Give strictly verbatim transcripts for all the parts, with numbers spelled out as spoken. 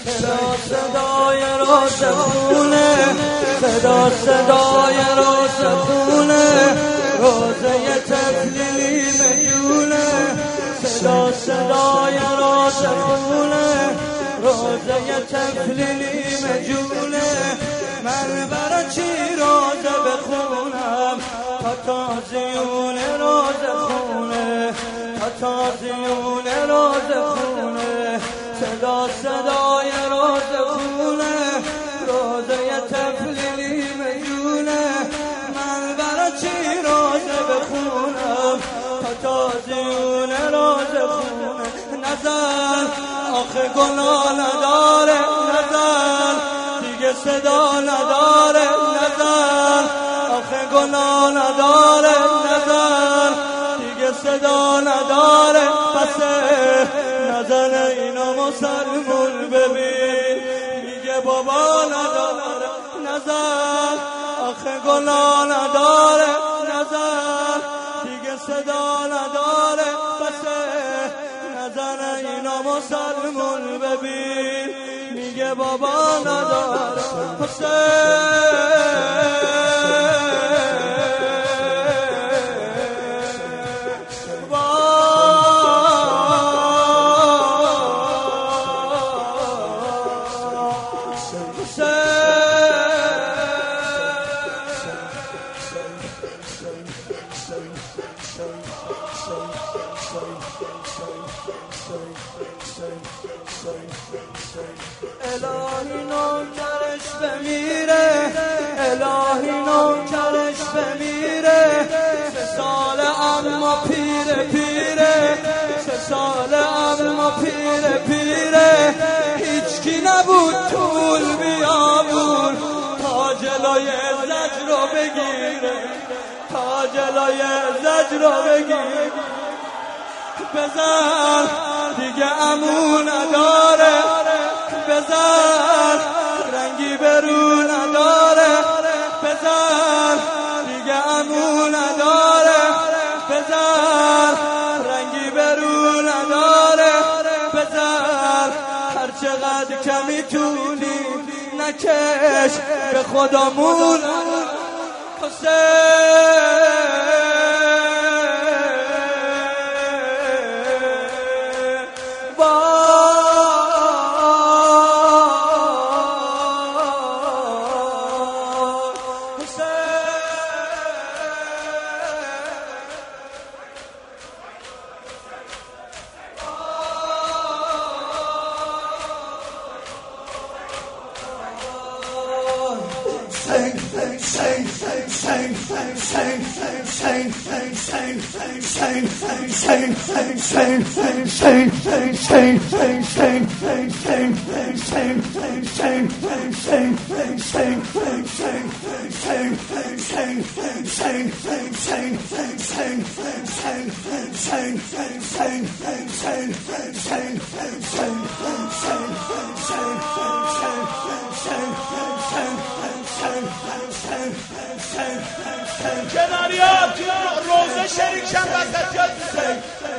صدا صدای رازخونه، صدا صدای رازخونه، روزه تفلیلی میونه. صدا صدای رازخونه، روزه تفلیلی میونه. من برای چی روزه بخونم تا تازیون رازخونه، تا تازیون رازخونه. صدا صدای رازخونه، روزه تفلیلی میونه. من برای چی روزه بخونم تا تازیون رازخونه. نظر آخه گناه نداره، نظر دیگه صدا نداره، نظر آخه گناه نداره، نظر دیگه صدا نداره. پس نظر اینا مسلمون ببین میگه بابا نداره، نظر آخه گناه نداره، نظر دیگه صدا نداره. پس نظر اینا مسلمون ببین میگه بابا نداره. پس الهی نوکرش بمیره، الهی نوکرش بمیره. سه سال اما پیره پیره، سه سال اما پیره پیره. هیچ کی نبود طول بیابون تا جلوی زجر رو بگیره، تا جلوی زجر رو بگیره. بزن دیگه امون نداره، بزن رنگی برو نداره، بزن دیگه امون نداره، بزن رنگی برو نداره، بزن هر چقدر که میتونی نکش به خودمون. کناریا تو روزه شریک شن وسطیات میزن.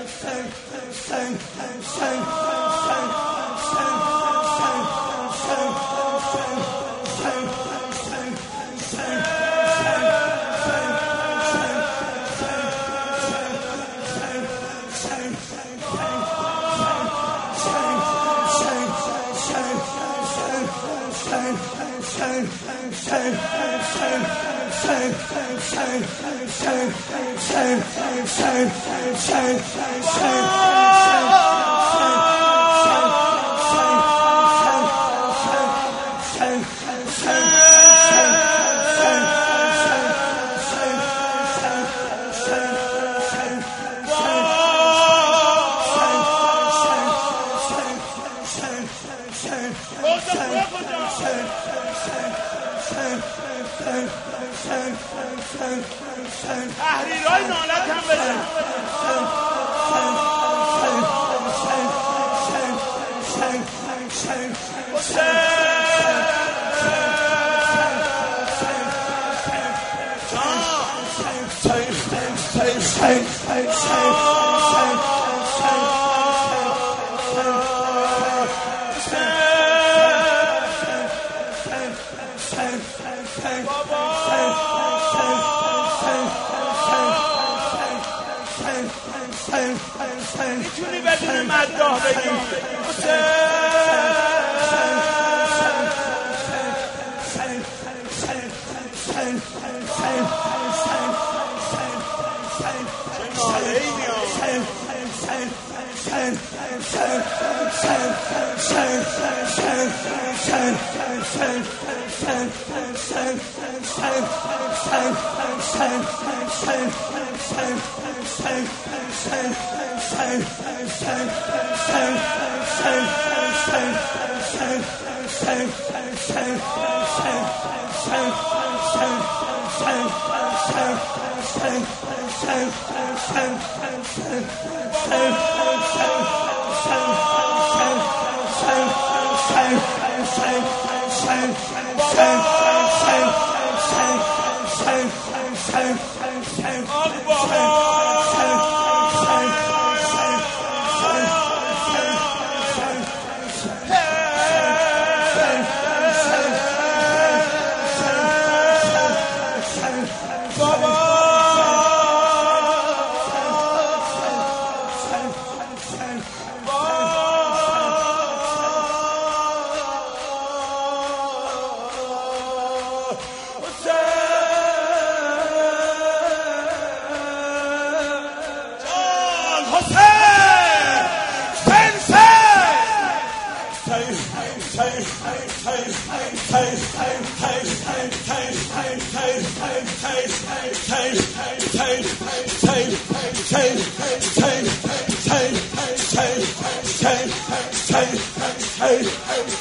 تحریرهای نالت هم بزن. میتونی بدون مداح بگی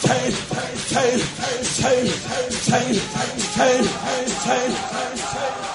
Hey, hey, hey, hey, hey, hey, hey, hey, hey,